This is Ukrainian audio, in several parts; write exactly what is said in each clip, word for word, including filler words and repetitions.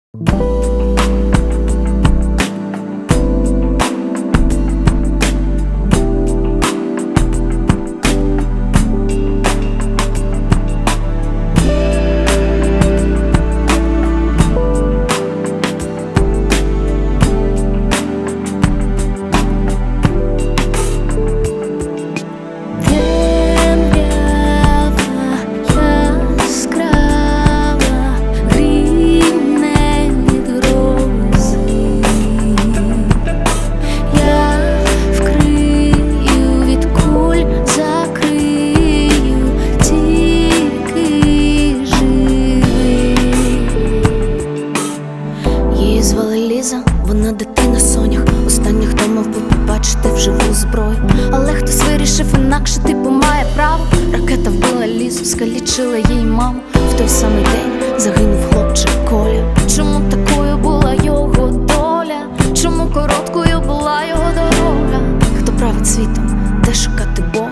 Вона дитина сонях, останнє, хто мав би побачити вживу зброю. Але хтось вирішив інакше, типу має право. Ракета вбила Лізу, скалічила їй маму. В той самий день загинув хлопчик Коля. Чому такою була його доля? Чому короткою була його дорога? Хто править світом, де шукати Бога?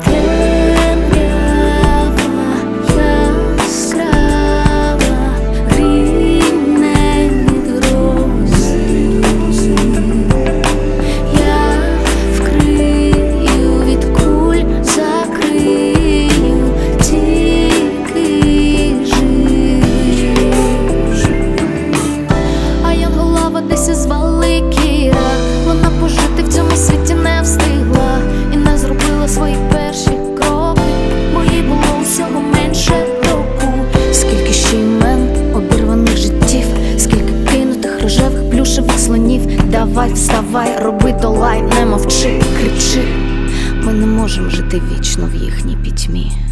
Вона пожити в цьому світі не встигла і не зробила свої перші кроки, бо їй було усього менше року. Скільки ще імен обірваних життів, скільки кинутих рожевих плюшевих слонів. Давай, вставай, роби долай, не мовчи, кричи. Ми не можемо жити вічно в їхній пітьмі.